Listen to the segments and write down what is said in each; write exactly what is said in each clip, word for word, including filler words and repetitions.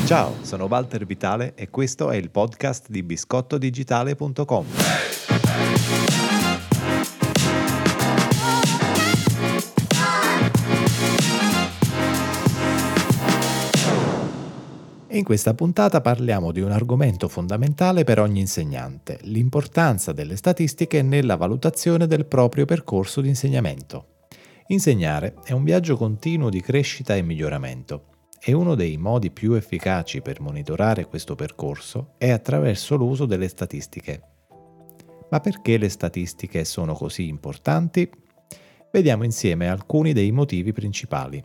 Ciao, sono Walter Vitale e questo è il podcast di biscotto digitale punto com. In questa puntata parliamo di un argomento fondamentale per ogni insegnante, l'importanza delle statistiche nella valutazione del proprio percorso di insegnamento. Insegnare è un viaggio continuo di crescita e miglioramento e uno dei modi più efficaci per monitorare questo percorso è attraverso l'uso delle statistiche. Ma perché le statistiche sono così importanti? Vediamo insieme alcuni dei motivi principali.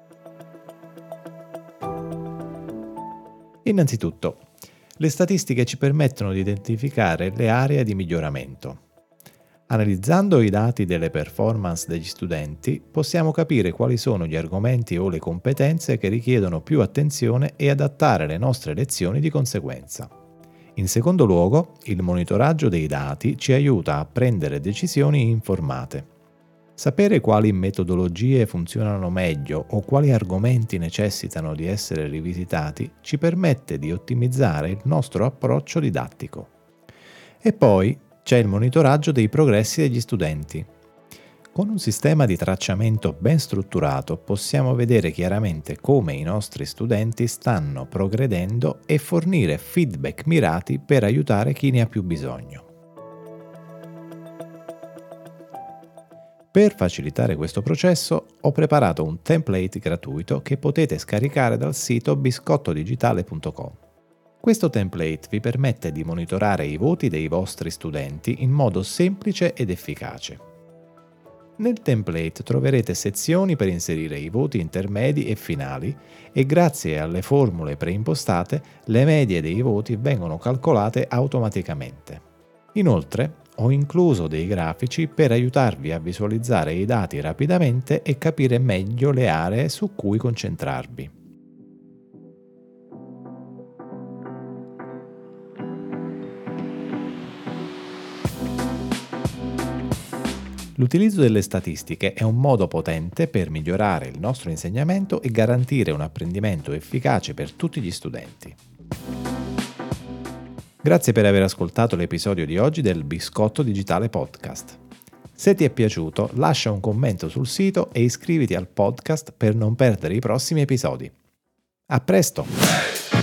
Innanzitutto, le statistiche ci permettono di identificare le aree di miglioramento. Analizzando i dati delle performance degli studenti, possiamo capire quali sono gli argomenti o le competenze che richiedono più attenzione e adattare le nostre lezioni di conseguenza. In secondo luogo, il monitoraggio dei dati ci aiuta a prendere decisioni informate. Sapere quali metodologie funzionano meglio o quali argomenti necessitano di essere rivisitati ci permette di ottimizzare il nostro approccio didattico. E poi c'è il monitoraggio dei progressi degli studenti. Con un sistema di tracciamento ben strutturato possiamo vedere chiaramente come i nostri studenti stanno progredendo e fornire feedback mirati per aiutare chi ne ha più bisogno. Per facilitare questo processo ho preparato un template gratuito che potete scaricare dal sito biscotto digitale punto com. Questo template vi permette di monitorare i voti dei vostri studenti in modo semplice ed efficace. Nel template troverete sezioni per inserire i voti intermedi e finali e grazie alle formule preimpostate le medie dei voti vengono calcolate automaticamente. Inoltre, ho incluso dei grafici per aiutarvi a visualizzare i dati rapidamente e capire meglio le aree su cui concentrarvi. L'utilizzo delle statistiche è un modo potente per migliorare il nostro insegnamento e garantire un apprendimento efficace per tutti gli studenti. Grazie per aver ascoltato l'episodio di oggi del Biscotto Digitale Podcast. Se ti è piaciuto, lascia un commento sul sito e iscriviti al podcast per non perdere i prossimi episodi. A presto!